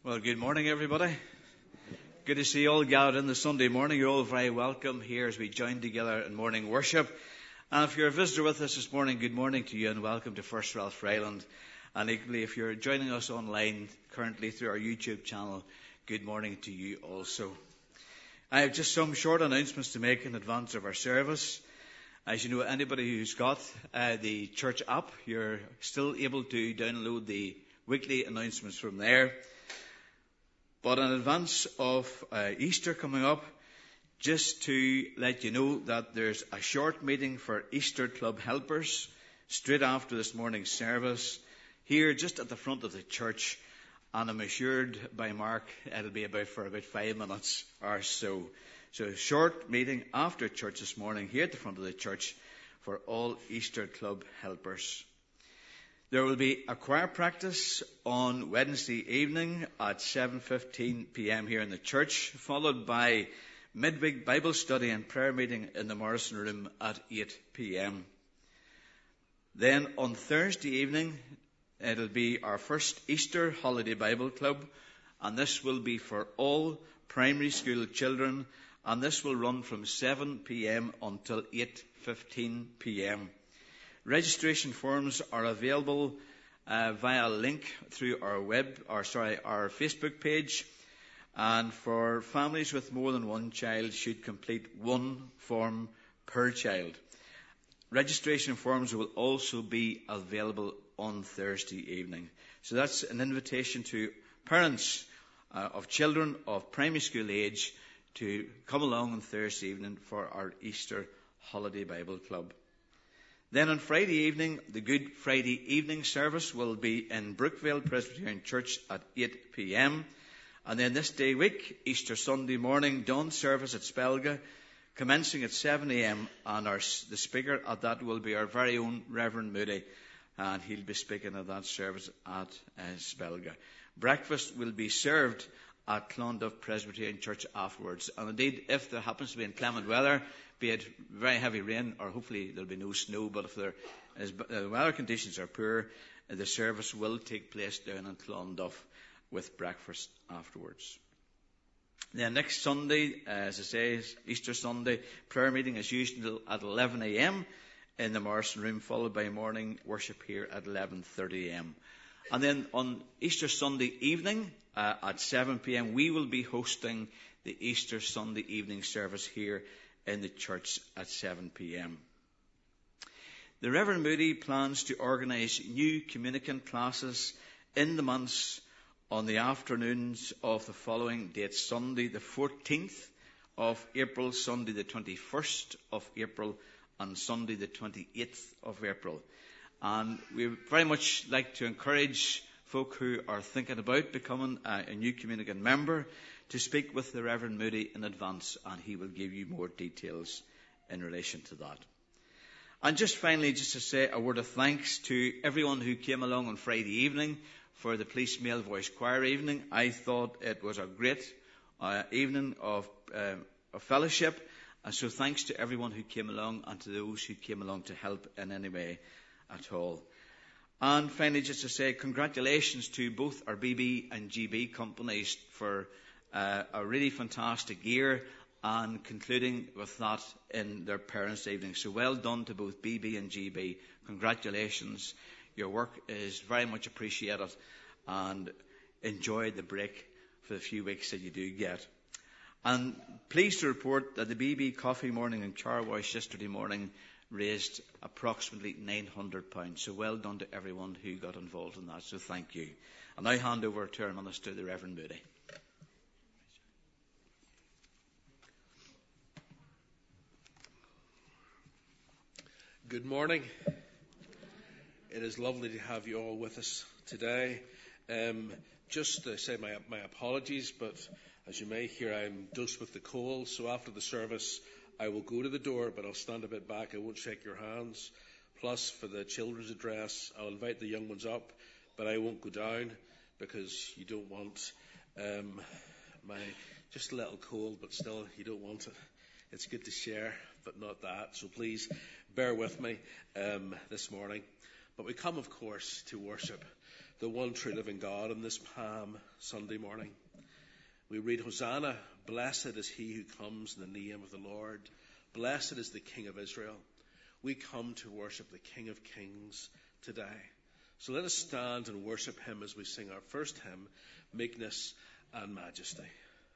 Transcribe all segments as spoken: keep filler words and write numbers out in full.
Well, good morning, everybody. Good to see you all gathered in this Sunday morning. You're all very welcome here as we join together in morning worship. And if you're a visitor with us this morning, good morning to you and welcome to First Ralph Ryland. And equally, if you're joining us online currently through our YouTube channel, good morning to you also. I have just some short announcements to make in advance of our service. As you know, anybody who's got uh, the church app, you're still able to download the weekly announcements from there. But in advance of uh, Easter coming up, just to let you know that there's a short meeting for Easter Club helpers straight after this morning's service here just at the front of the church. And I'm assured by Mark it'll be about for about five minutes or so. So a short meeting after church this morning here at the front of the church for all Easter Club helpers. There will be a choir practice on Wednesday evening at seven fifteen p.m. here in the church, followed by midweek Bible study and prayer meeting in the Morrison Room at eight p.m. Then on Thursday evening, it'll be our first Easter Holiday Bible Club, and this will be for all primary school children, and this will run from seven p.m. until eight fifteen p.m. Registration forms are available uh, via a link through our web, or sorry, our Facebook page. And for families with more than one child, should complete one form per child. Registration forms will also be available on Thursday evening. So that's an invitation to parents uh, of children of primary school age to come along on Thursday evening for our Easter Holiday Bible Club. Then on Friday evening, the Good Friday evening service will be in Brookvale Presbyterian Church at eight p.m. And then this day week, Easter Sunday morning, dawn service at Spelga, commencing at seven a.m. And our, the speaker at that will be our very own Reverend Moody. And he'll be speaking at that service at uh, Spelga. Breakfast will be served at Clonduff Presbyterian Church afterwards. And indeed, if there happens to be inclement weather, be it very heavy rain, or hopefully there'll be no snow, but if there is, uh, weather conditions are poor, uh, the service will take place down in Clonduff with breakfast afterwards. Then next Sunday, uh, as I say, Easter Sunday, prayer meeting as usual at eleven a.m. in the Morrison Room, followed by morning worship here at eleven thirty a.m. And then on Easter Sunday evening uh, at seven p.m. we will be hosting the Easter Sunday evening service here in the church at seven p.m. The Reverend Moody plans to organise new communicant classes in the months on the afternoons of the following dates: Sunday the fourteenth of April, Sunday the twenty-first of April, and Sunday the twenty-eighth of April. And we very much like to encourage folk who are thinking about becoming a, a new communicant member to speak with the Reverend Moody in advance, and he will give you more details in relation to that. And just finally, just to say a word of thanks to everyone who came along on Friday evening for the Police Male Voice Choir evening. I thought it was a great uh, evening of, uh, of fellowship, and so thanks to everyone who came along and to those who came along to help in any way at all. And finally, just to say congratulations to both our B B and G B companies for Uh, a really fantastic year, and concluding with that in their Parents' Evening. So well done to both B B and G B. Congratulations. Your work is very much appreciated, and enjoy the break for the few weeks that you do get. And pleased to report that the B B Coffee Morning and Car Wash yesterday morning raised approximately nine hundred pounds. So well done to everyone who got involved in that. So thank you. I'll now hand over to our Minister, the Reverend Moody. Good morning. It is lovely to have you all with us today. Um, just to say my, my apologies, but as you may hear, I'm dosed with the cold, so after the service I will go to the door, but I'll stand a bit back. I won't shake your hands. Plus, for the children's address, I'll invite the young ones up, but I won't go down because you don't want um, my just a little cold, but still you don't want it. It's good to share, but not that. So please bear with me um, this morning. But we come, of course, to worship. the one true living God on this Palm Sunday morning. We read, Hosanna, blessed is he who comes in the name of the Lord. Blessed is the King of Israel. We come to worship the King of Kings today. So let us stand and worship him as we sing our first hymn, Meekness and Majesty.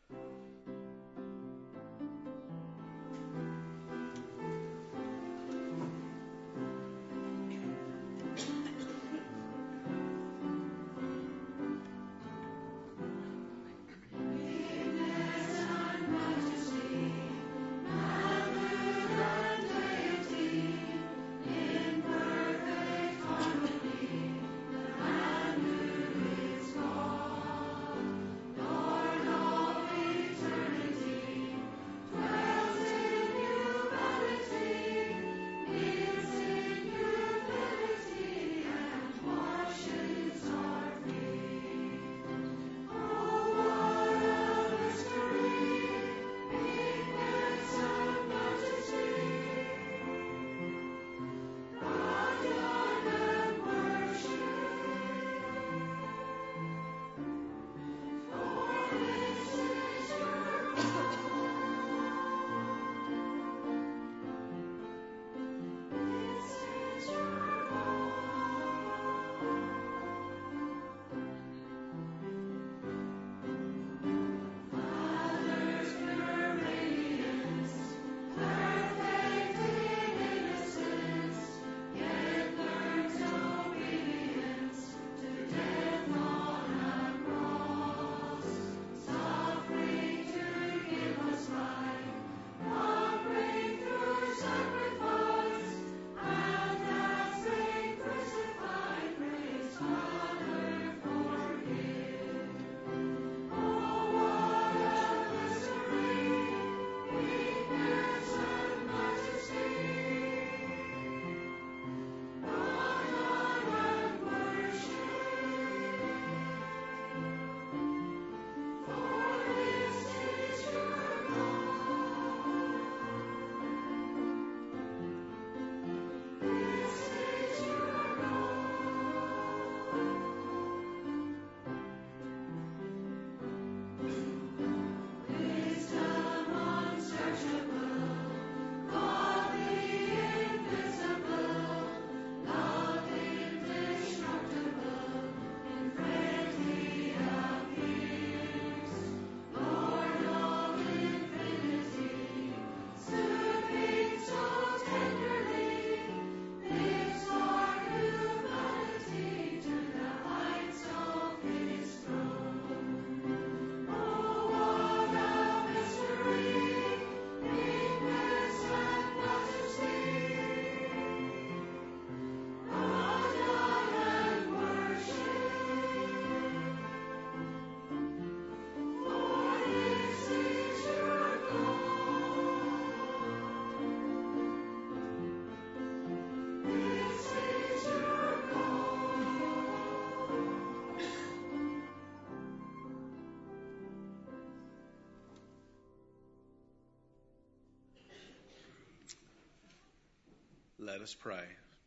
Let us pray.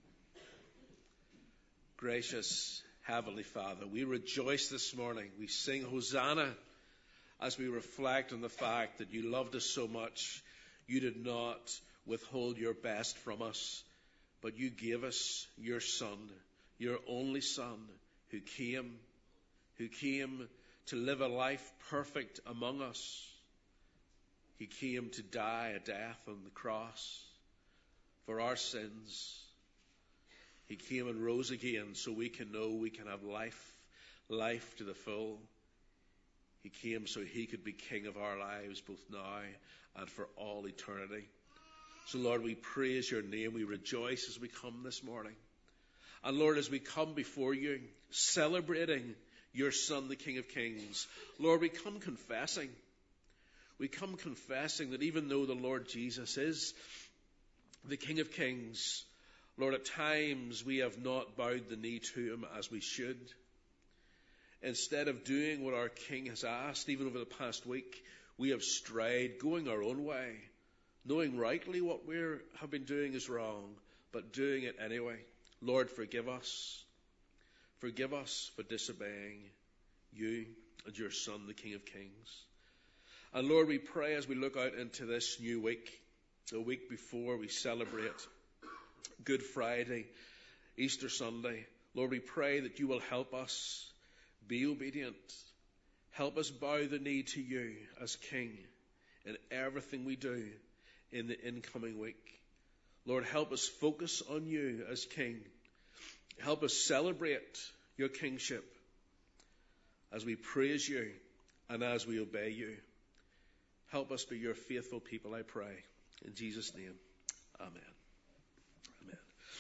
Gracious Heavenly Father, we rejoice this morning. We sing Hosanna as we reflect on the fact that you loved us so much. You did not withhold your best from us, but you gave us your Son, your only Son, who came, who came to live a life perfect among us. He came to die a death on the cross for our sins. He came and rose again so we can know we can have life, life to the full. He came so he could be king of our lives both now and for all eternity. So Lord, we praise your name. We rejoice as we come this morning. And Lord, as we come before you, celebrating your Son, the King of Kings, Lord, we come confessing. We come confessing that even though the Lord Jesus is the King of Kings, Lord, at times we have not bowed the knee to him as we should. Instead of doing what our King has asked, even over the past week, we have strayed, going our own way, knowing rightly what we have been doing is wrong, but doing it anyway. Lord, forgive us. Forgive us for disobeying you and your Son, the King of Kings. And Lord, we pray as we look out into this new week, the week before we celebrate Good Friday, Easter Sunday, Lord, we pray that you will help us be obedient. Help us bow the knee to you as King in everything we do in the incoming week. Lord, help us focus on you as King. Help us celebrate your kingship as we praise you and as we obey you. Help us be your faithful people, I pray. In Jesus' name, amen. Amen.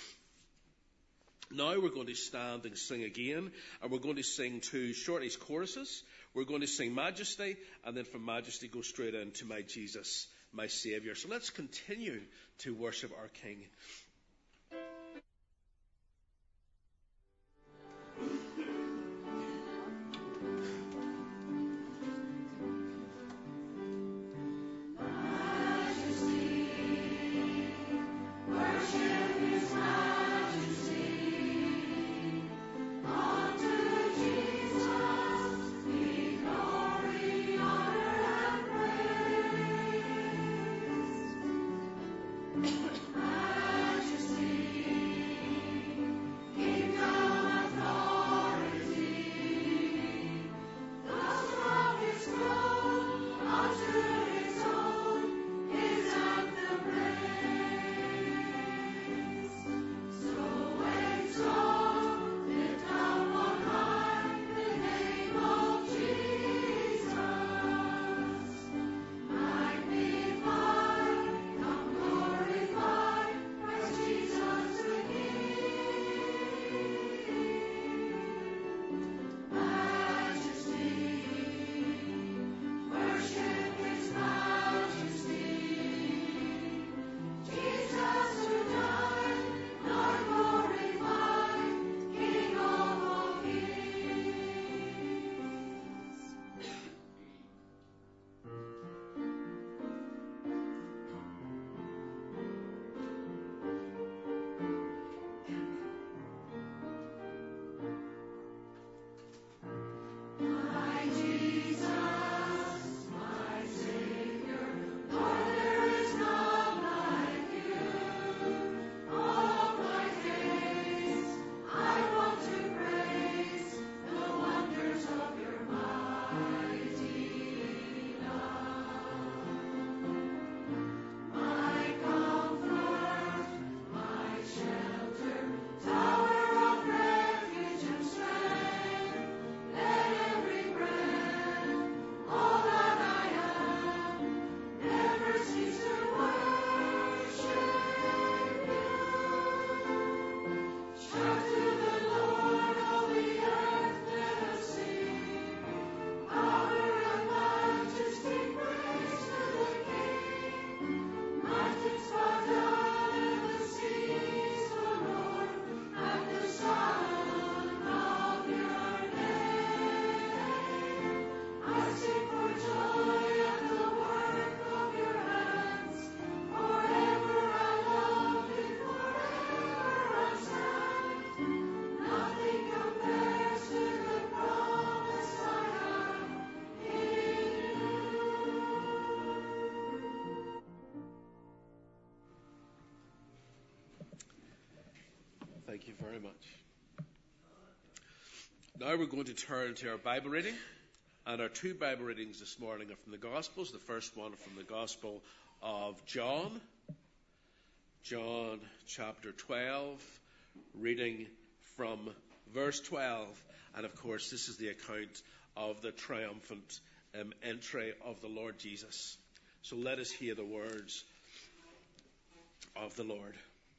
Now we're going to stand and sing again, and we're going to sing two shortish choruses. We're going to sing Majesty, and then from Majesty go straight into My Jesus, My Saviour. So let's continue to worship our King. Thank you very much. Now we're going to turn to our Bible reading. And our two Bible readings this morning are from the Gospels. The first one from the Gospel of John. John chapter twelve, reading from verse twelve. And of course, this is the account of the triumphant um, entry of the Lord Jesus. So let us hear the words of the Lord.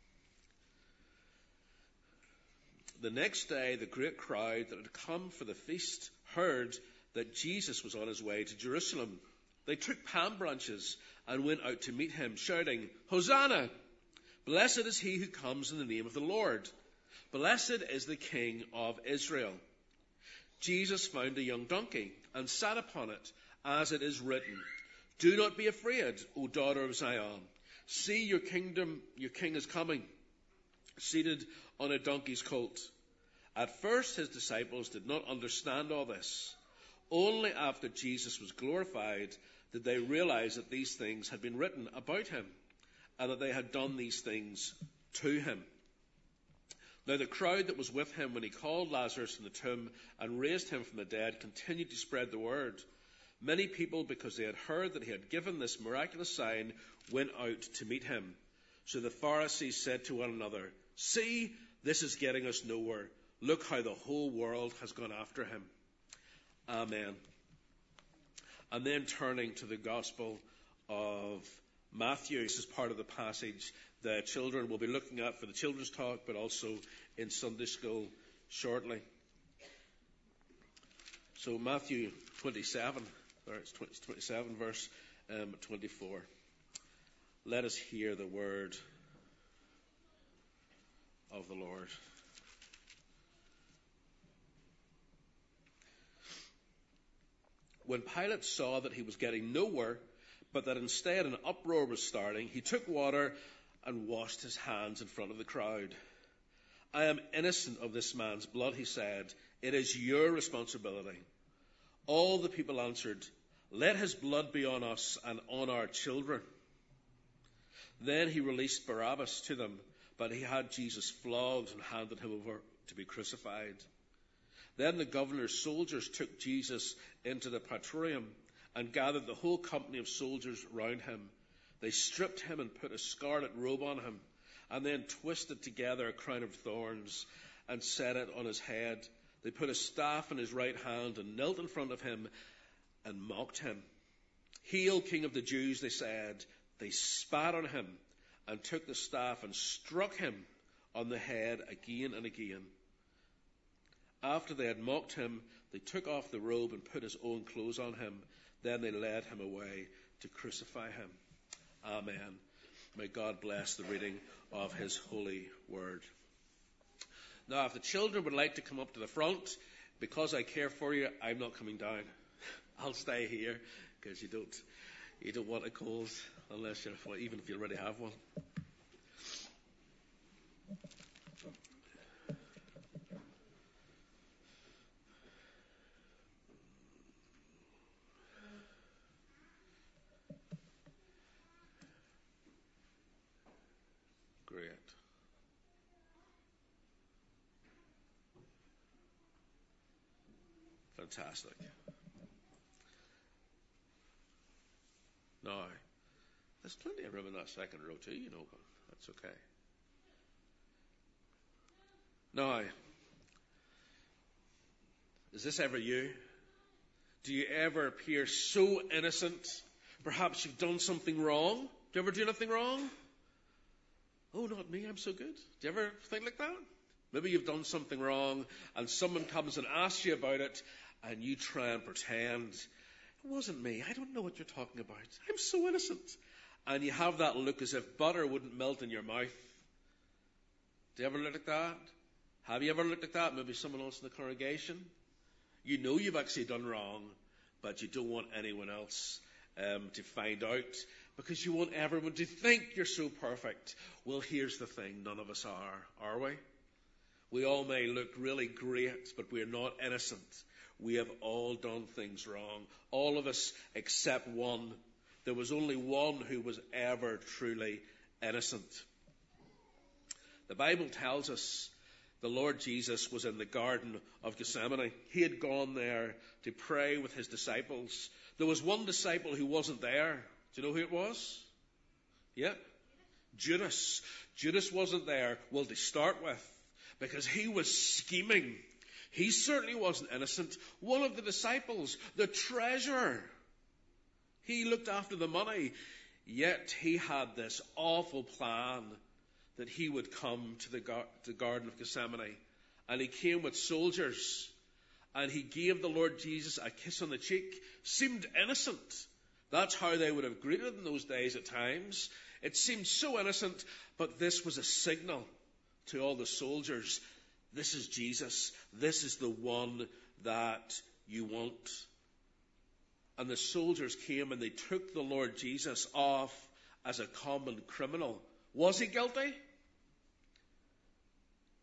The next day, the great crowd that had come for the feast heard that Jesus was on his way to Jerusalem. They took palm branches and went out to meet him, shouting, "Hosanna! Blessed is he who comes in the name of the Lord. Blessed is the King of Israel." Jesus found a young donkey and sat upon it, as it is written, "Do not be afraid, O daughter of Zion. See, your kingdom, your king is coming, seated on a donkey's colt." At first, his disciples did not understand all this. Only after Jesus was glorified did they realize that these things had been written about him and that they had done these things to him. Now the crowd that was with him when he called Lazarus from the tomb and raised him from the dead continued to spread the word. Many people, because they had heard that he had given this miraculous sign, went out to meet him. So the Pharisees said to one another, "See, this is getting us nowhere. Look how the whole world has gone after him." Amen. And then turning to the Gospel of Matthew. This is part of the passage the children will be looking at for the children's talk, but also in Sunday school shortly. So Matthew twenty-seven, or it's twenty-seven, verse um, twenty-four. Let us hear the word of the Lord. When Pilate saw that he was getting nowhere, but that instead an uproar was starting, he took water and washed his hands in front of the crowd. "I am innocent of this man's blood," he said. "It is your responsibility." All the people answered, "Let his blood be on us and on our children." Then he released Barabbas to them, but he had Jesus flogged and handed him over to be crucified. Then the governor's soldiers took Jesus into the praetorium and gathered the whole company of soldiers round him. They stripped him and put a scarlet robe on him, and then twisted together a crown of thorns and set it on his head. They put a staff in his right hand and knelt in front of him and mocked him. "Hail, King of the Jews," they said. They spat on him and took the staff and struck him on the head again and again. After they had mocked him, they took off the robe and put his own clothes on him. Then they led him away to crucify him. Amen. May God bless the reading of his holy word. Now, if the children would like to come up to the front, because I care for you, I'm not coming down. I'll stay here, because you don't, you don't want a cold, unless you're, well, even if you already have one. Great. Fantastic. Now, there's plenty of room in that second row too, you know, but that's okay. Now, is this ever you? Do you ever appear so innocent? Perhaps you've done something wrong. Do you ever do anything wrong? Oh, not me, I'm so good. Do you ever think like that? Maybe you've done something wrong and someone comes and asks you about it and you try and pretend, "It wasn't me, I don't know what you're talking about. I'm so innocent." And you have that look as if butter wouldn't melt in your mouth. Do you ever look like that? Have you ever looked like that? Maybe someone else in the congregation. You know you've actually done wrong, but you don't want anyone else um, to find out, because you want everyone to think you're so perfect. Well, here's the thing. None of us are, are we? We all may look really great, but we're not innocent. We have all done things wrong. All of us except one. There was only one who was ever truly innocent. The Bible tells us the Lord Jesus was in the Garden of Gethsemane. He had gone there to pray with his disciples. There was one disciple who wasn't there. Do you know who it was? Yeah? Judas. Judas wasn't there, well, to start with, because he was scheming. He certainly wasn't innocent. One of the disciples, the treasurer, he looked after the money, yet he had this awful plan that he would come to the, gar- the Garden of Gethsemane. And he came with soldiers, and he gave the Lord Jesus a kiss on the cheek. Seemed innocent. That's how they would have greeted in those days at times. It seemed so innocent, but this was a signal to all the soldiers. This is Jesus. This is the one that you want. And the soldiers came and they took the Lord Jesus off as a common criminal. Was he guilty?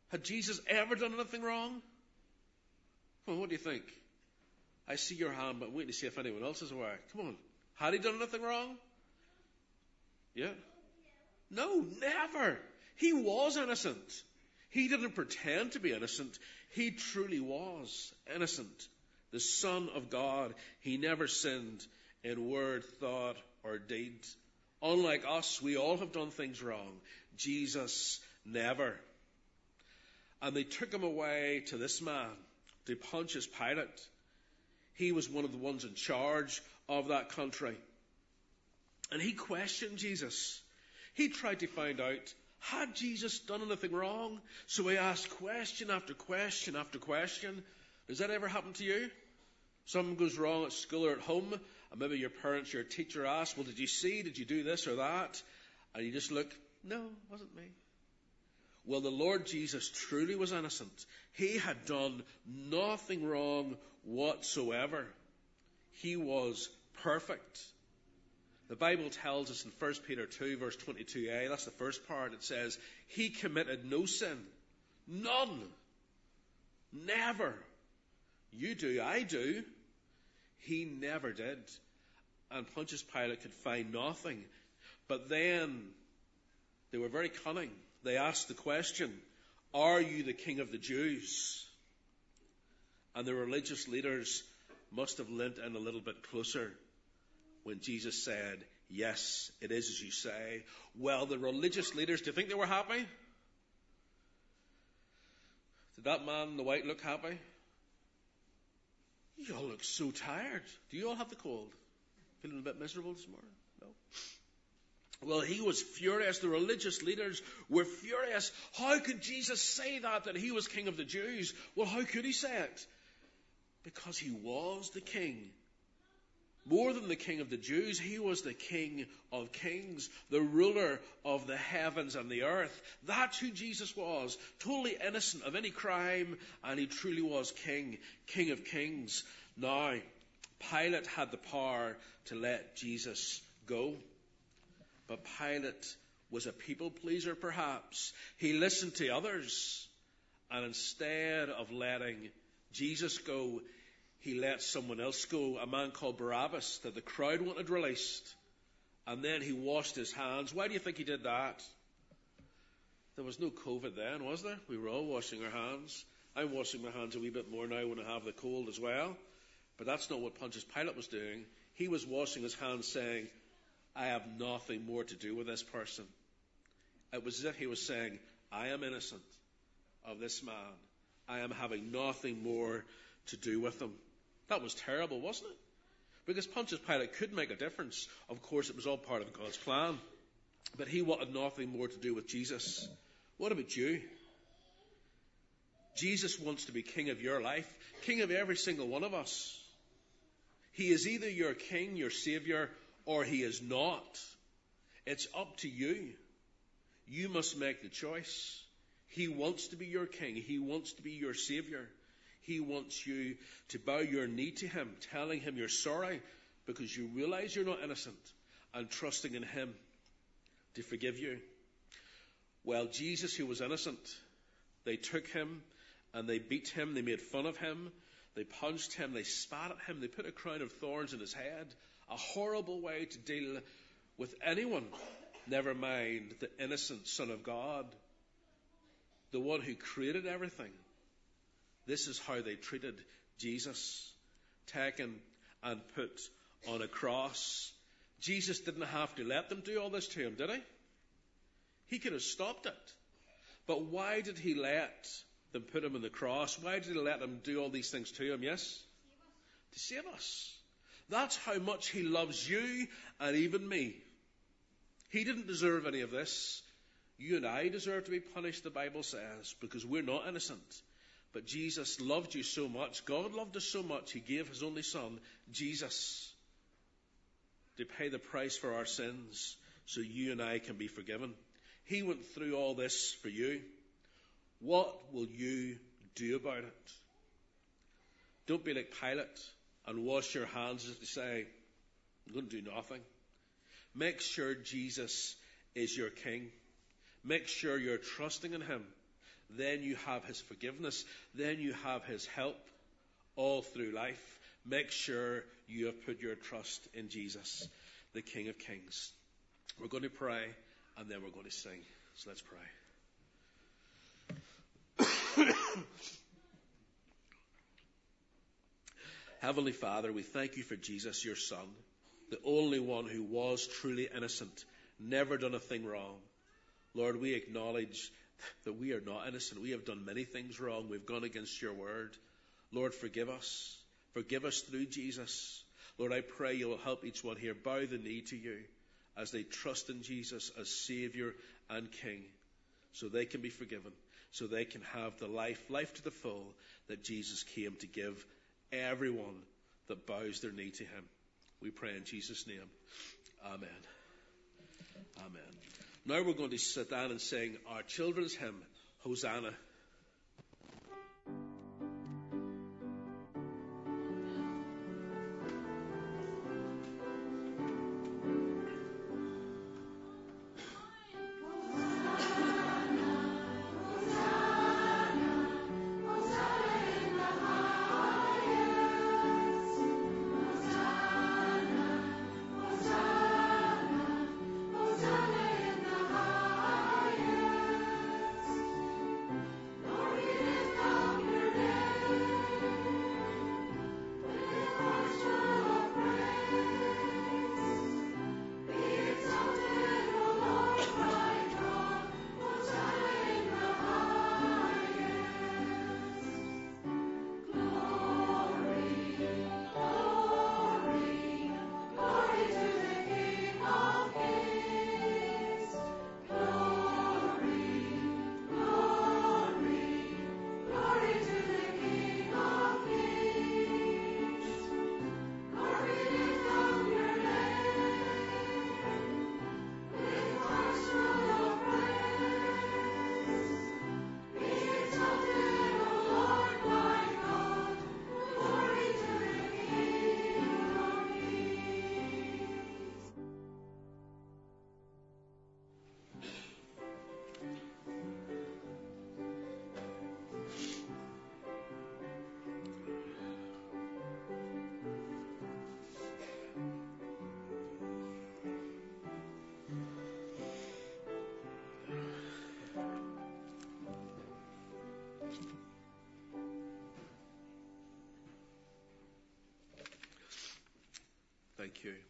Had Jesus ever done anything wrong? Well, what do you think? I see your hand, but I'm waiting to see if anyone else is aware. Come on. Had he done anything wrong? Yeah? No, never. He was innocent. He didn't pretend to be innocent. He truly was innocent. The Son of God. He never sinned in word, thought, or deed. Unlike us, we all have done things wrong. Jesus never. And they took him away to this man, to Pontius Pilate. He was one of the ones in charge of that country. And he questioned Jesus. He tried to find out, had Jesus done anything wrong? So he asked question after question after question. Does that ever happen to you? Something goes wrong at school or at home, and maybe your parents, your teacher asks, well, did you see? Did you do this or that? And you just look, no, it wasn't me. Well, the Lord Jesus truly was innocent. He had done nothing wrong whatsoever. He was perfect. The Bible tells us in First Peter two, verse twenty-two a, that's the first part, it says, he committed no sin. None. Never. You do, I do. He never did. And Pontius Pilate could find nothing. But then, they were very cunning. They asked the question, are you the king of the Jews? And the religious leaders must have leant in a little bit closer when Jesus said, yes, it is as you say. Well, the religious leaders, do you think they were happy? Did that man in the white look happy? You all look so tired. Do you all have the cold? Feeling a bit miserable this morning? No? Well, he was furious. The religious leaders were furious. How could Jesus say that, that he was king of the Jews? Well, how could he say it? Because he was the king. More than the king of the Jews, he was the king of kings, the ruler of the heavens and the earth. That's who Jesus was, totally innocent of any crime, and he truly was king, king of kings. Now, Pilate had the power to let Jesus go. But Pilate was a people pleaser, perhaps. He listened to others, and instead of letting Jesus go, he let someone else go, a man called Barabbas, that the crowd wanted released. And then he washed his hands. Why do you think he did that? There was no COVID then, was there? We were all washing our hands. I'm washing my hands a wee bit more now when I have the cold as well. But that's not what Pontius Pilate was doing. He was washing his hands saying, I have nothing more to do with this person. It was as if he was saying, I am innocent of this man. I am having nothing more to do with him. That was terrible, wasn't it? Because Pontius Pilate could make a difference. Of course, it was all part of God's plan. But he wanted nothing more to do with Jesus. What about you? Jesus wants to be king of your life, king of every single one of us. He is either your king, your savior, or he is not. It's up to you. You must make the choice. He wants to be your king. He wants to be your savior. He wants you to bow your knee to him, telling him you're sorry because you realize you're not innocent, and trusting in him to forgive you. Well, Jesus, who was innocent, they took him and they beat him. They made fun of him. They punched him. They spat at him. They put a crown of thorns in his head. A horrible way to deal with anyone, never mind the innocent Son of God, the one who created everything. This is how they treated Jesus, taken and put on a cross. Jesus didn't have to let them do all this to him, did he? He could have stopped it. But why did he let them put him on the cross? Why did he let them do all these things to him? Yes? To save us. That's how much he loves you and even me. He didn't deserve any of this. You and I deserve to be punished, the Bible says, because we're not innocent. But Jesus loved you so much. God loved us so much. He gave his only son, Jesus, to pay the price for our sins so you and I can be forgiven. He went through all this for you. What will you do about it? Don't be like Pilate and wash your hands as they say, I'm going to do nothing. Make sure Jesus is your king. Make sure you're trusting in him. then you have his forgiveness, then you have his help all through life. Make sure you have put your trust in Jesus, the King of Kings. We're going to pray, and then we're going to sing. So let's pray. Heavenly Father, we thank you for Jesus, your Son, the only one who was truly innocent, never done a thing wrong. Lord, we acknowledge that we are not innocent. We have done many things wrong. We've gone against your word. Lord, forgive us. Forgive us through Jesus. Lord, I pray you will help each one here bow the knee to you as they trust in Jesus as Savior and King, so they can be forgiven, so they can have the life, life to the full that Jesus came to give everyone that bows their knee to him. We pray in Jesus' name. Amen. Amen. Now we're going to sit down and sing our children's hymn, Hosanna. Thank you.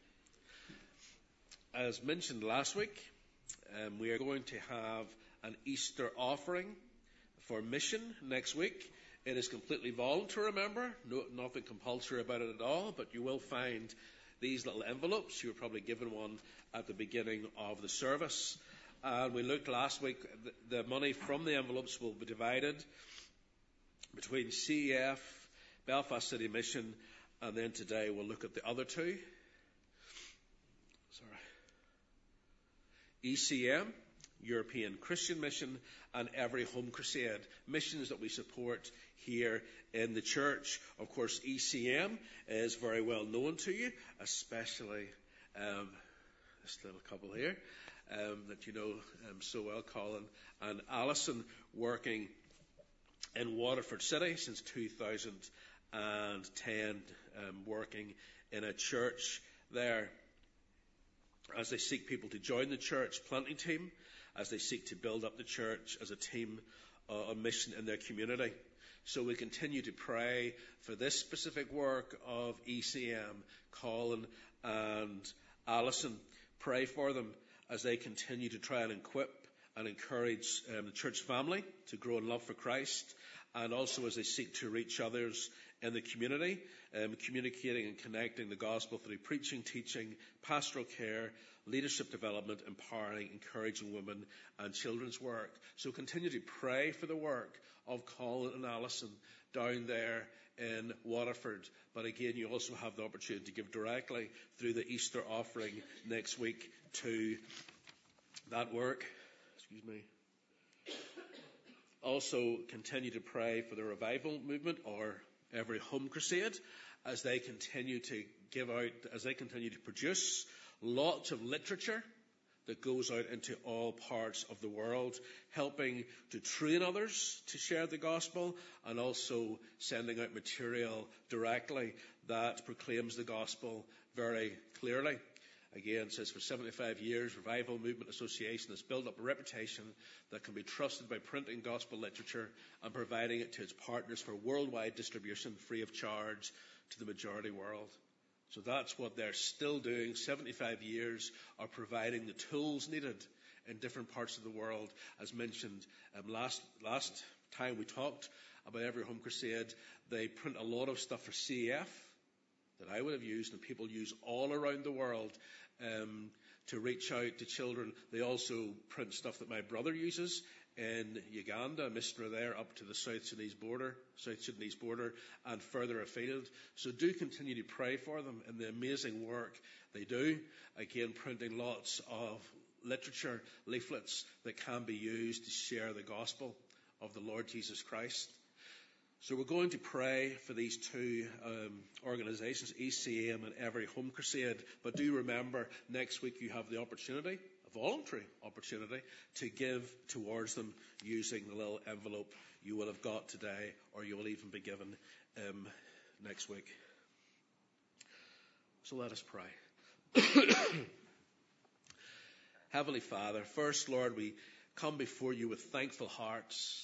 As mentioned last week, um, we are going to have an Easter offering for mission next week. It is completely voluntary, remember, no, nothing compulsory about it at all, but you will find these little envelopes. You were probably given one at the beginning of the service. And we looked last week, the, the money from the envelopes will be divided between C E F, Belfast City Mission, and then today we'll look at the other two. Sorry. E C M, European Christian Mission, and Every Home Crusade, missions that we support here in the church. Of course, E C M is very well known to you, especially um, this little couple here um, that you know um, so well, Colin and Alison, working in Waterford City since two thousand ten, um, working in a church there, as they seek people to join the church planting team, as they seek to build up the church as a team uh, on mission in their community. So we continue to pray for this specific work of E C M, Colin and Alison. Pray for them as they continue to try and equip and encourage um, the church family to grow in love for Christ, and also as they seek to reach others in the community, um, communicating and connecting the gospel through preaching, teaching, pastoral care, leadership development, empowering, encouraging women and children's work. So continue to pray for the work of Colin and Alison down there in Waterford. But again, you also have the opportunity to give directly through the Easter offering next week to that work. Excuse me. Also continue to pray for the revival movement, or Every Home Crusade, as they continue to give out, as they continue to produce lots of literature that goes out into all parts of the world, helping to train others to share the gospel and also sending out material directly that proclaims the gospel very clearly. Again, it says for seventy-five years, Revival Movement Association has built up a reputation that can be trusted by printing gospel literature and providing it to its partners for worldwide distribution free of charge to the majority world. So that's what they're still doing. seventy-five years are providing the tools needed in different parts of the world. As mentioned um, last last time we talked about Every Home Crusade, they print a lot of stuff for C A F that I would have used and people use all around the world um, to reach out to children. They also print stuff that my brother uses in Uganda, a missionary there up to the South Sudanese border, South Sudanese border and further afield. So do continue to pray for them and the amazing work they do. Again, printing lots of literature, leaflets that can be used to share the gospel of the Lord Jesus Christ. So we're going to pray for these two um, organisations, E C M and Every Home Crusade. But do remember, next week you have the opportunity, a voluntary opportunity, to give towards them using the little envelope you will have got today, or you will even be given um, next week. So let us pray. Heavenly Father, first, Lord, we come before you with thankful hearts.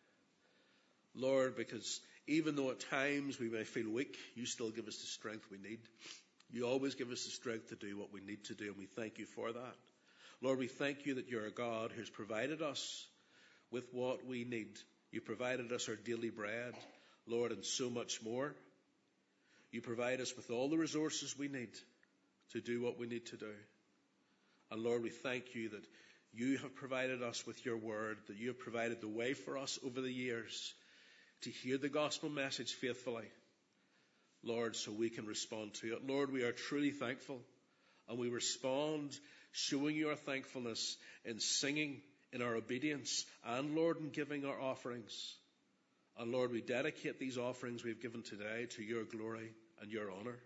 Lord, because even though at times we may feel weak, you still give us the strength we need. You always give us the strength to do what we need to do, and we thank you for that. Lord, we thank you that you're a God who's provided us with what we need. You provided us our daily bread, Lord, and so much more. You provide us with all the resources we need to do what we need to do. And Lord, we thank you that you have provided us with your word, that you have provided the way for us over the years to hear the gospel message faithfully, Lord, so we can respond to it. Lord, we are truly thankful, and we respond showing you our thankfulness in singing, in our obedience, and, Lord, in giving our offerings. And, Lord, we dedicate these offerings we've given today to your glory and your honour.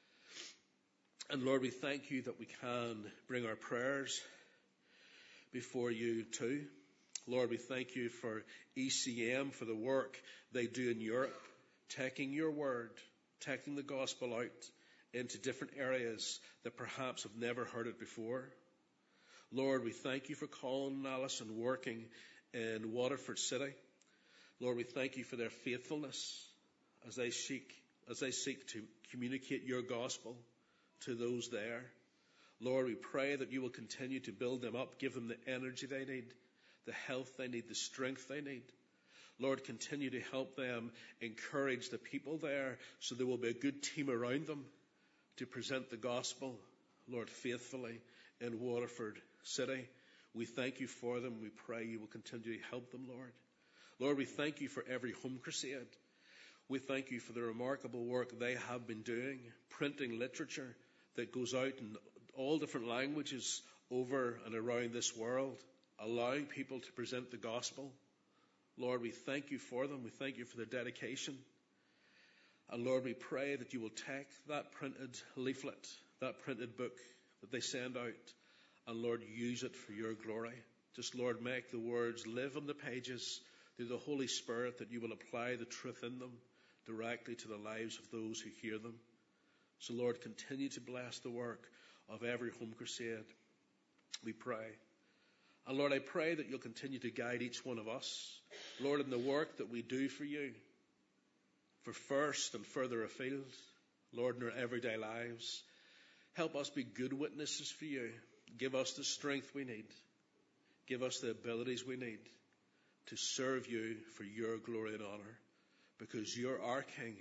And, Lord, we thank you that we can bring our prayers before you too. Lord, we thank you for E C M, for the work they do in Europe, taking your word, taking the gospel out into different areas that perhaps have never heard it before. Lord, we thank you for Colin and Alison working in Waterford City. Lord, we thank you for their faithfulness as they seek, as they seek to communicate your gospel to those there. Lord, we pray that you will continue to build them up, give them the energy they need, the health they need, the strength they need. Lord, continue to help them encourage the people there so there will be a good team around them to present the gospel, Lord, faithfully in Waterford City. We thank you for them. We pray you will continue to help them, Lord. Lord, we thank you for Every Home Crusade. We thank you for the remarkable work they have been doing, printing literature that goes out in all different languages over and around this world, allowing people to present the gospel. Lord, we thank you for them. We thank you for their dedication. And Lord, we pray that you will take that printed leaflet, that printed book that they send out, and Lord, use it for your glory. Just, Lord, make the words live on the pages through the Holy Spirit, that you will apply the truth in them directly to the lives of those who hear them. So, Lord, continue to bless the work of Every Home Crusade, we pray. And Lord, I pray that you'll continue to guide each one of us, Lord, in the work that we do for you, for first and further afield, Lord, in our everyday lives. Help us be good witnesses for you. Give us the strength we need. Give us the abilities we need to serve you for your glory and honour, because you're our King,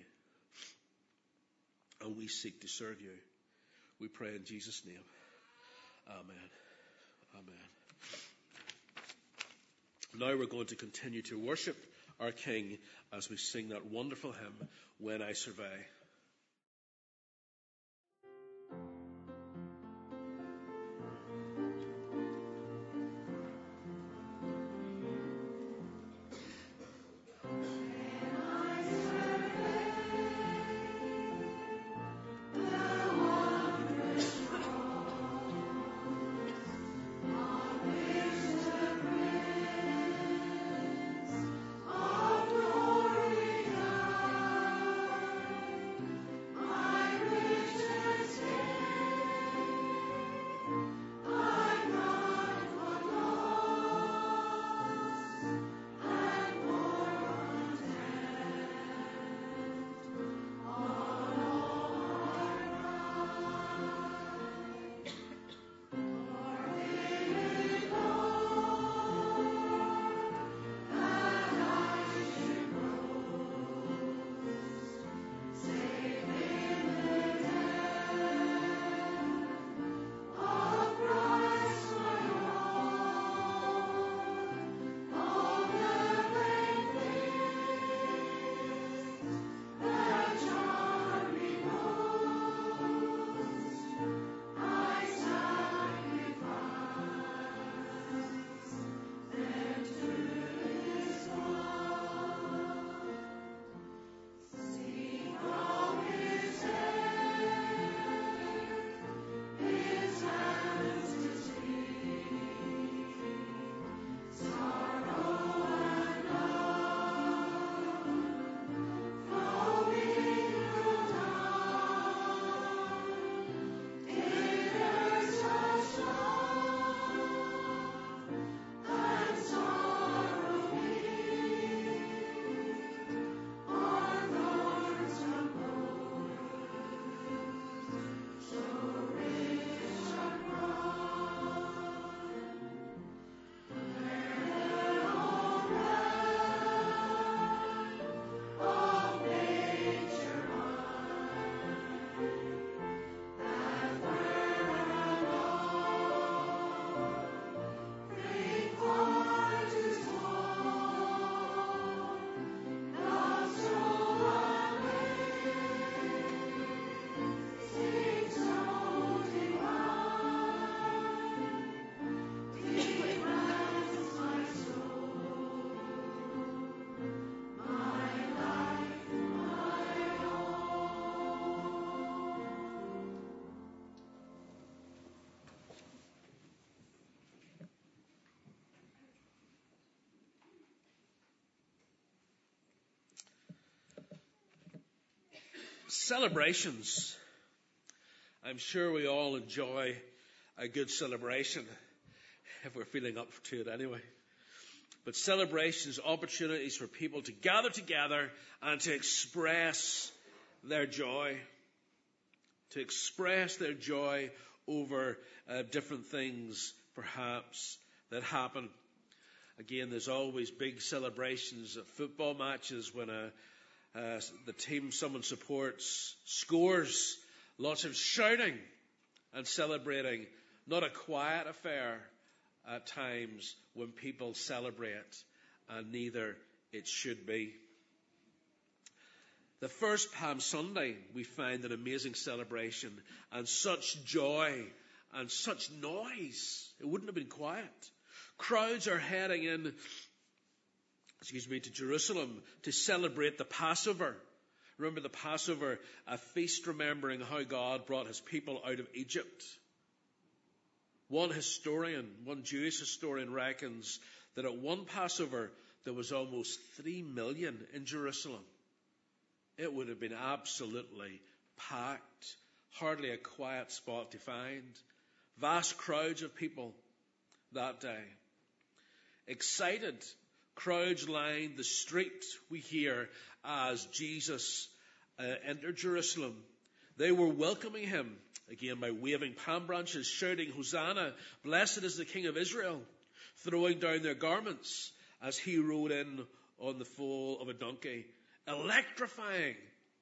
and we seek to serve you. We pray in Jesus' name. Amen. Amen. Now we're going to continue to worship our King as we sing that wonderful hymn, When I Survey. The wondrous cross Celebrations. I'm sure we all enjoy a good celebration, if we're feeling up to it anyway. But celebrations, opportunities for people to gather together and to express their joy. To express their joy over uh, different things, perhaps, that happen. Again, there's always big celebrations at football matches when a Uh, the team someone supports scores, lots of shouting and celebrating. Not a quiet affair at times when people celebrate, and neither it should be. The first Palm Sunday, we find an amazing celebration and such joy and such noise. It wouldn't have been quiet. Crowds are heading in excuse me, to Jerusalem to celebrate the Passover. Remember the Passover, a feast remembering how God brought his people out of Egypt. One historian, one Jewish historian reckons that at one Passover there was almost three million in Jerusalem. It would have been absolutely packed, hardly a quiet spot to find. Vast crowds of people that day. Excited crowds lined the street, we hear, as Jesus uh, entered Jerusalem. They were welcoming him, again by waving palm branches, shouting, "Hosanna, blessed is the King of Israel," throwing down their garments as he rode in on the foal of a donkey. Electrifying,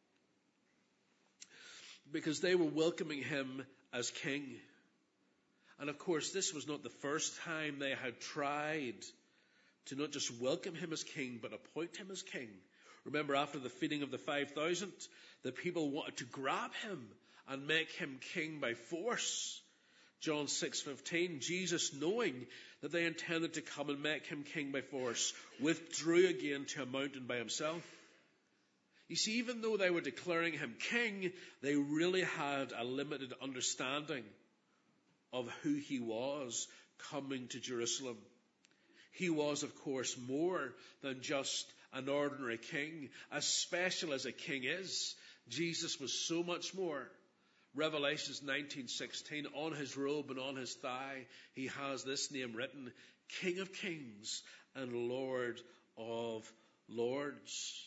because they were welcoming him as king. And of course, this was not the first time they had tried to not just welcome him as king, but appoint him as king. Remember, after the feeding of the five thousand, the people wanted to grab him and make him king by force. John six fifteen, Jesus, knowing that they intended to come and make him king by force, withdrew again to a mountain by himself. You see, even though they were declaring him king, they really had a limited understanding of who he was coming to Jerusalem. He was, of course, more than just an ordinary king. As special as a king is, Jesus was so much more. Revelations nineteen sixteen, on his robe and on his thigh, he has this name written, King of Kings and Lord of Lords.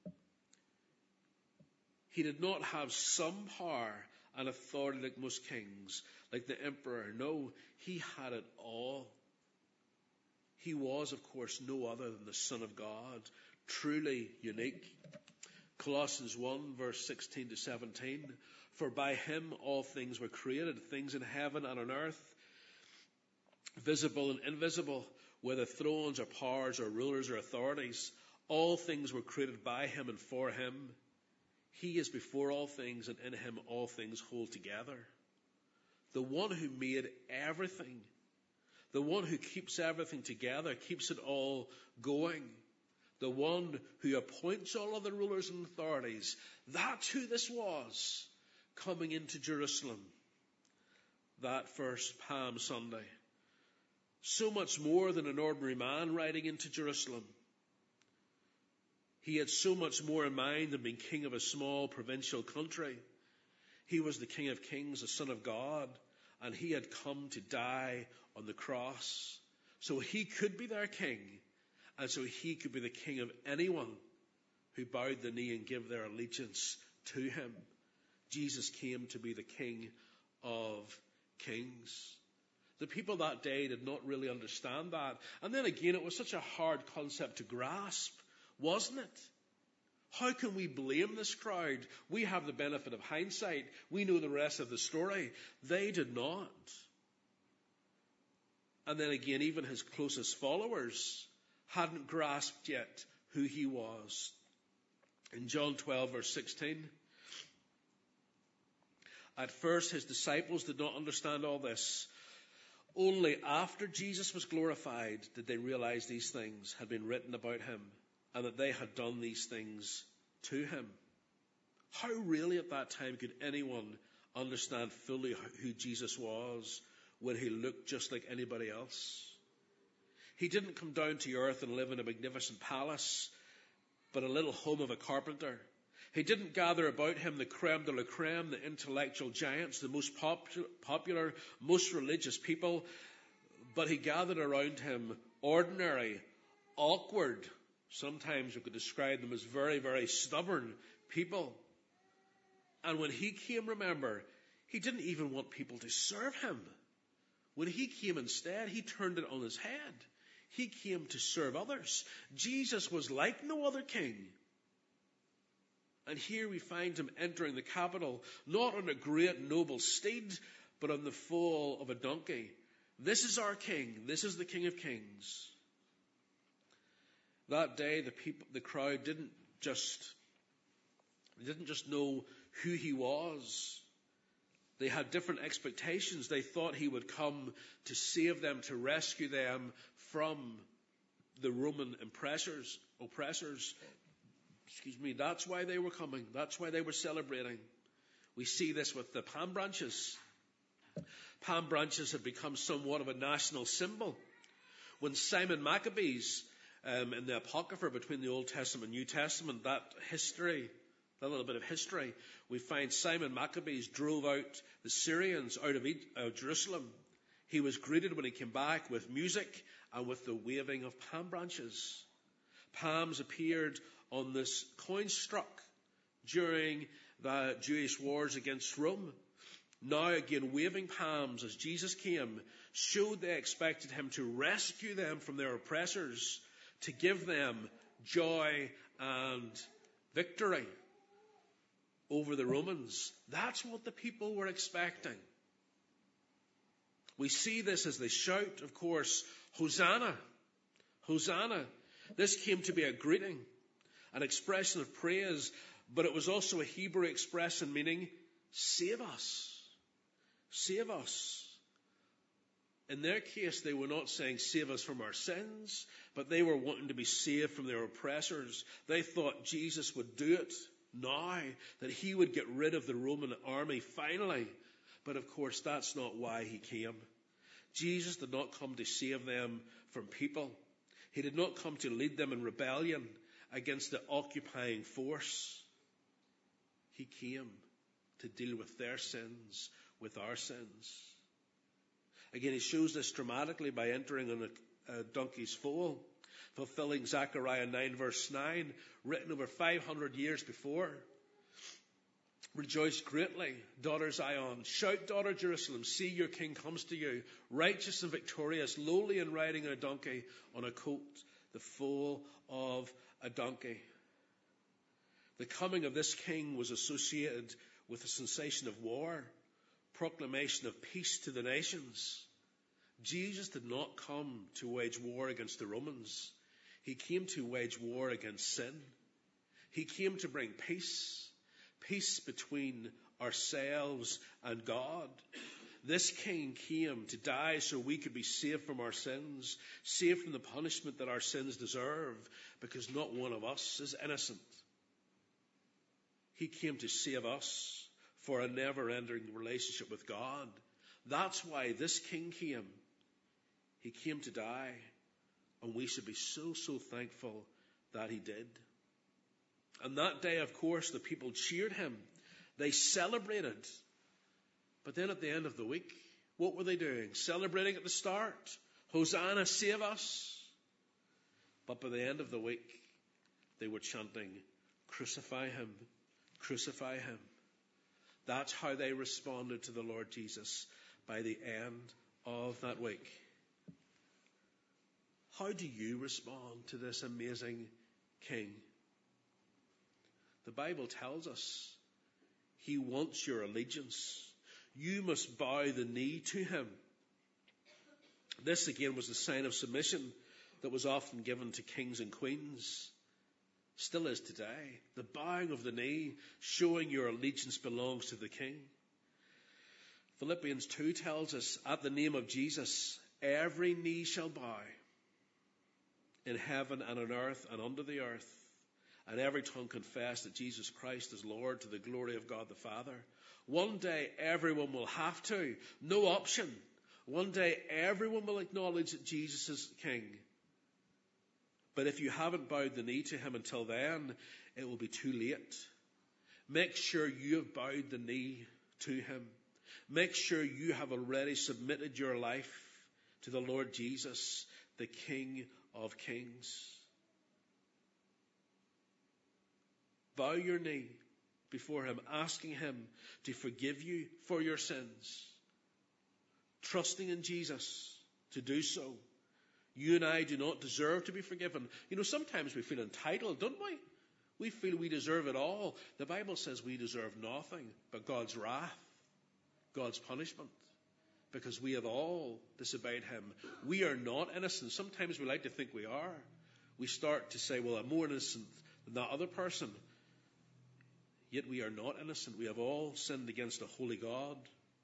He did not have some power and authority like most kings, like the emperor. No, he had it all. He was, of course, no other than the Son of God, truly unique. Colossians one, verse sixteen to seventeen, for by him all things were created, things in heaven and on earth, visible and invisible, whether thrones or powers or rulers or authorities. All things were created by him and for him. He is before all things, and in him all things hold together. The one who made everything, the one who keeps everything together, keeps it all going, the one who appoints all other rulers and authorities, that's who this was coming into Jerusalem that first Palm Sunday. So much more than an ordinary man riding into Jerusalem. He had so much more in mind than being king of a small provincial country. He was the King of Kings, the Son of God, and he had come to die on the cross. So he could be their king, and so he could be the king of anyone who bowed the knee and gave their allegiance to him. Jesus came to be the King of Kings. The people that day did not really understand that. And then again, it was such a hard concept to grasp, wasn't it? How can we blame this crowd? We have the benefit of hindsight. We know the rest of the story. They did not. And then again, even his closest followers hadn't grasped yet who he was. In John twelve, verse sixteen, at first his disciples did not understand all this. Only after Jesus was glorified did they realize these things had been written about him, and that they had done these things to him. How really at that time could anyone understand fully who Jesus was when he looked just like anybody else? He didn't come down to earth and live in a magnificent palace, but a little home of a carpenter. He didn't gather about him the creme de la creme, the intellectual giants, the most popu- popular, most religious people, but he gathered around him ordinary, awkward, sometimes we could describe them as very, very stubborn people. And when he came, remember, he didn't even want people to serve him. When he came instead, he turned it on his head. He came to serve others. Jesus was like no other king. And here we find him entering the capital, not on a great noble steed, but on the foal of a donkey. This is our king. This is the King of Kings. That day, the people, the crowd didn't just, they didn't just know who he was. They had different expectations. They thought he would come to save them, to rescue them from the Roman oppressors. oppressors. Excuse me. That's why they were coming. That's why they were celebrating. We see this with the palm branches. Palm branches had become somewhat of a national symbol. When Simon Maccabees, um, in the Apocrypha between the Old Testament and New Testament, that history, that little bit of history, we find Simon Maccabees drove out the Syrians out of uh, Jerusalem. He was greeted when he came back with music and with the waving of palm branches. Palms appeared on this coin struck during the Jewish wars against Rome. Now again, waving palms as Jesus came showed they expected him to rescue them from their oppressors, to give them joy and victory over the Romans. That's what the people were expecting. We see this as they shout, of course, Hosanna, Hosanna. This came to be a greeting, an expression of praise, but it was also a Hebrew expression meaning, save us. Save us. In their case, they were not saying save us from our sins, but they were wanting to be saved from their oppressors. They thought Jesus would do it now, that he would get rid of the Roman army finally. But of course, that's not why he came. Jesus did not come to save them from people. He did not come to lead them in rebellion against the occupying force. He came to deal with their sins, with our sins. Again, he shows this dramatically by entering on a, a donkey's foal, fulfilling Zechariah nine verse nine, written over five hundred years before. Rejoice greatly, daughter Zion. Shout, daughter Jerusalem. See, your king comes to you, righteous and victorious, lowly and riding on a donkey, on a colt, the foal of a donkey. The coming of this king was associated with the sensation of war, proclamation of peace to the nations. Jesus did not come to wage war against the Romans. He came to wage war against sin. He came to bring peace, peace between ourselves and God. This king came to die so we could be saved from our sins, saved from the punishment that our sins deserve, because not one of us is innocent. He came to save us for a never-ending relationship with God. That's why this king came. He came to die, and we should be so, so thankful that he did. And that day, of course, the people cheered him. They celebrated. But then at the end of the week, what were they doing? Celebrating at the start. Hosanna, save us. But by the end of the week, they were chanting, crucify him, crucify him. That's how they responded to the Lord Jesus by the end of that week. How do you respond to this amazing king? The Bible tells us he wants your allegiance. You must bow the knee to him. This again was the sign of submission that was often given to kings and queens. Still is today. The bowing of the knee, showing your allegiance belongs to the king. Philippians two tells us, at the name of Jesus, every knee shall bow, in heaven and on earth and under the earth, and every tongue confess that Jesus Christ is Lord, to the glory of God the Father. One day everyone will have to. No option. One day everyone will acknowledge that Jesus is King. But if you haven't bowed the knee to him until then, it will be too late. Make sure you have bowed the knee to him. Make sure you have already submitted your life to the Lord Jesus, the King of Kings. Bow your knee before him, asking him to forgive you for your sins. Trusting in Jesus to do so. You and I do not deserve to be forgiven. You know, sometimes we feel entitled, don't we? We feel we deserve it all. The Bible says we deserve nothing but God's wrath, God's punishment, because we have all disobeyed him. We are not innocent. Sometimes we like to think we are. We start to say, well, I'm more innocent than that other person. Yet we are not innocent. We have all sinned against a holy God.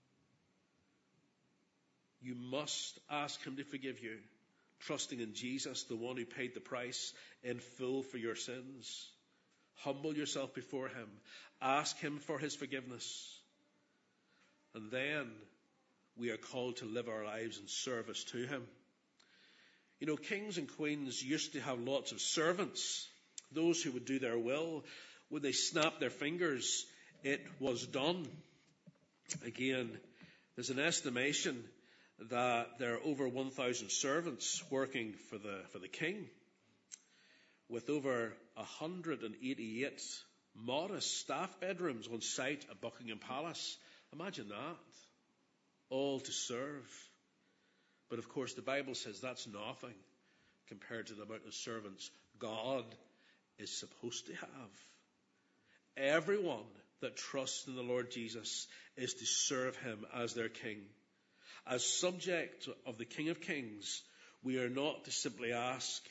You must ask him to forgive you, trusting in Jesus, the one who paid the price in full for your sins. Humble yourself before him. Ask him for his forgiveness. And then we are called to live our lives in service to him. You know, kings and queens used to have lots of servants, those who would do their will. When they snapped their fingers, it was done. Again, there's an estimation that there are over one thousand servants working for the, for the king, with over one hundred eighty-eight modest staff bedrooms on site at Buckingham Palace. Imagine that. All to serve. But of course the Bible says that's nothing compared to the amount of servants God is supposed to have. Everyone that trusts in the Lord Jesus is to serve him as their king. As subject of the King of Kings, we are not to simply ask,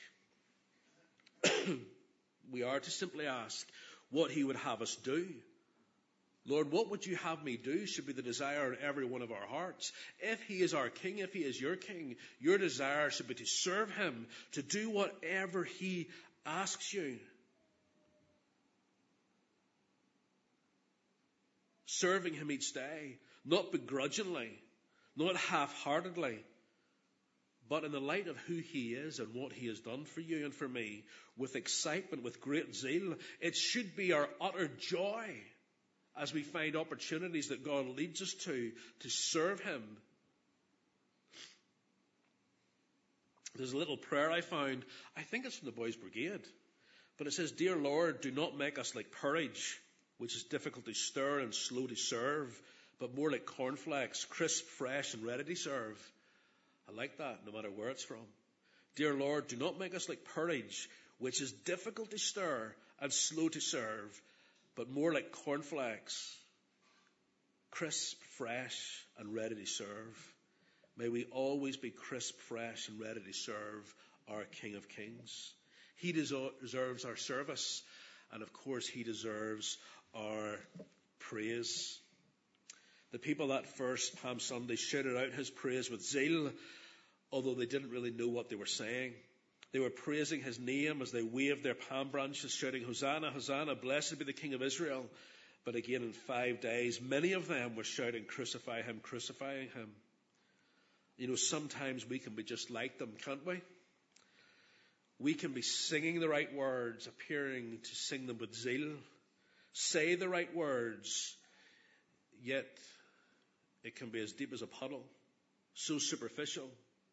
we are to simply ask what he would have us do. Lord, what would you have me do should be the desire in every one of our hearts. If he is our king, if he is your king, your desire should be to serve him, to do whatever he asks you. Serving him each day, not begrudgingly, not half-heartedly, but in the light of who he is and what he has done for you and for me, with excitement, with great zeal. It should be our utter joy as we find opportunities that God leads us to, to serve him. There's a little prayer I found, I think it's from the Boys' Brigade, but it says, "Dear Lord, do not make us like porridge, which is difficult to stir and slow to serve, but more like cornflakes, crisp, fresh, and ready to serve." I like that, no matter where it's from. Dear Lord, do not make us like porridge, which is difficult to stir and slow to serve, but more like cornflakes, crisp, fresh, and ready to serve. May we always be crisp, fresh, and ready to serve our King of Kings. He deserves our service, and of course he deserves our praise. The people that first Palm Sunday shouted out his praise with zeal, although they didn't really know what they were saying. They were praising his name as they waved their palm branches, shouting, "Hosanna, Hosanna, blessed be the King of Israel." But again, in five days, many of them were shouting, "Crucify him, crucifying him." You know, sometimes we can be just like them, can't we? We can be singing the right words, appearing to sing them with zeal, say the right words, yet it can be as deep as a puddle, so superficial.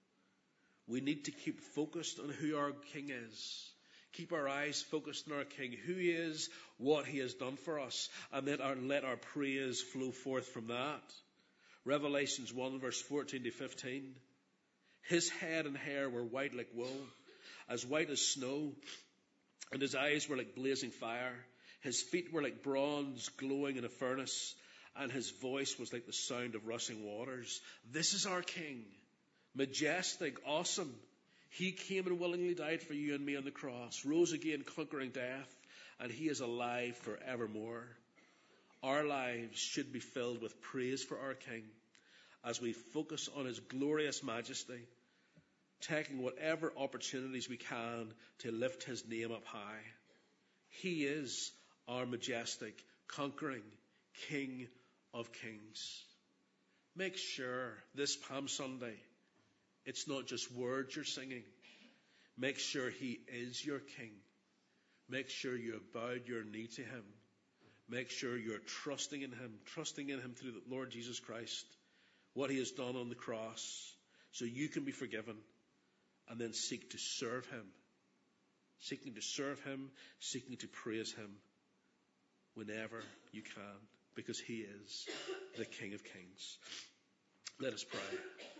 We need to keep focused on who our King is. Keep our eyes focused on our King, who he is, what he has done for us, and let our, let our praise flow forth from that. Revelations one, verse fourteen to fifteen. His head and hair were white like wool, as white as snow, and his eyes were like blazing fire. His feet were like bronze glowing in a furnace, and his voice was like the sound of rushing waters. This is our King, majestic, awesome. He came and willingly died for you and me on the cross, rose again conquering death, and he is alive forevermore. Our lives should be filled with praise for our King as we focus on his glorious majesty, taking whatever opportunities we can to lift his name up high. He is our majestic, conquering King of Kings. Make sure this Palm Sunday, it's not just words you're singing. Make sure he is your King. Make sure you have bowed your knee to him. Make sure you're trusting in him, trusting in him through the Lord Jesus Christ, what he has done on the cross, so you can be forgiven, and then seek to serve him. Seeking to serve him, seeking to praise him whenever you can, because he is the King of Kings. Let us pray.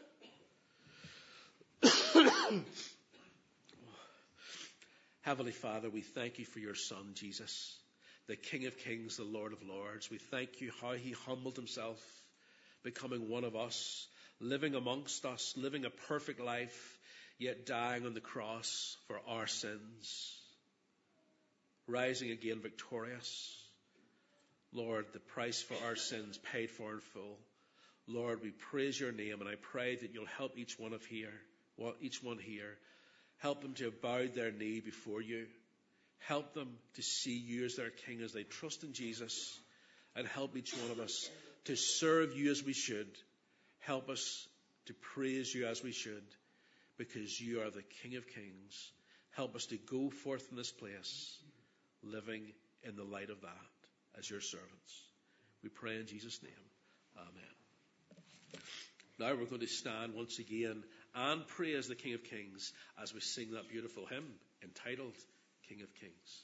Heavenly Father, we thank you for your Son, Jesus, the King of Kings, the Lord of Lords. We thank you how he humbled himself, becoming one of us, living amongst us, living a perfect life, yet dying on the cross for our sins, rising again victorious. Lord, the price for our sins paid for in full. Lord, we praise your name, and I pray that you'll help each one of here, well, each one here, help them to bow their knee before you. Help them to see you as their King as they trust in Jesus, and help each one of us to serve you as we should. Help us to praise you as we should, because you are the King of Kings. Help us to go forth in this place, living in the light of that as your servants. We pray in Jesus' name. Amen. Now we're going to stand once again and praise the King of Kings as we sing that beautiful hymn entitled King of Kings.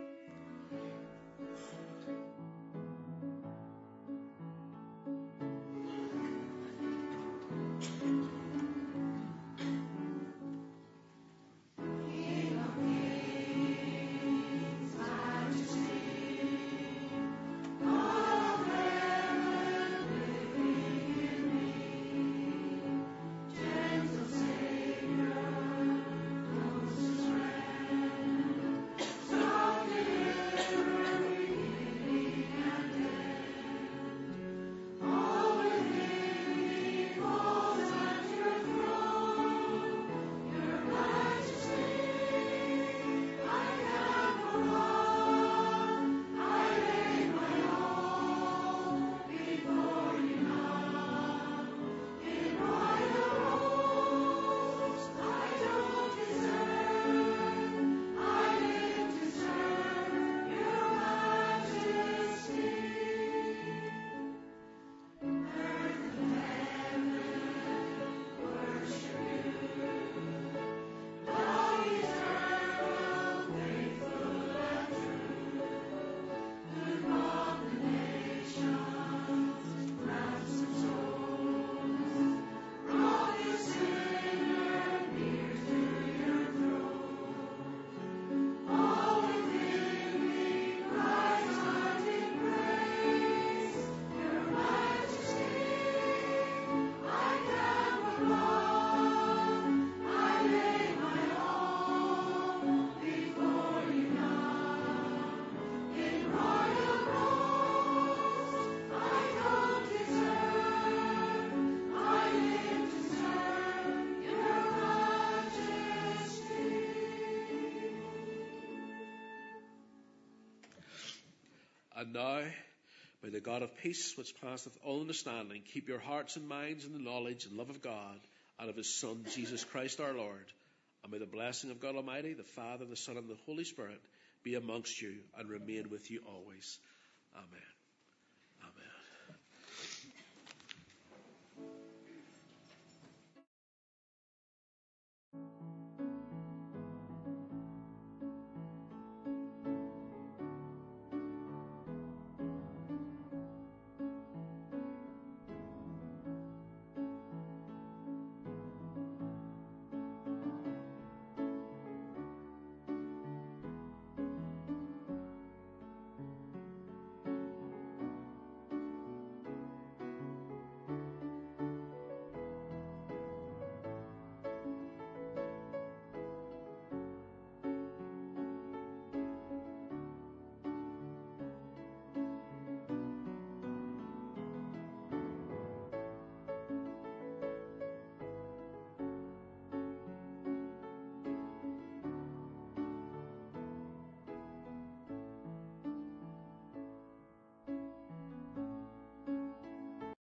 And now, may the God of peace, which passeth all understanding, keep your hearts and minds in the knowledge and love of God and of his Son, Jesus Christ our Lord. And may the blessing of God Almighty, the Father, the Son, and the Holy Spirit be amongst you and remain with you always. Amen.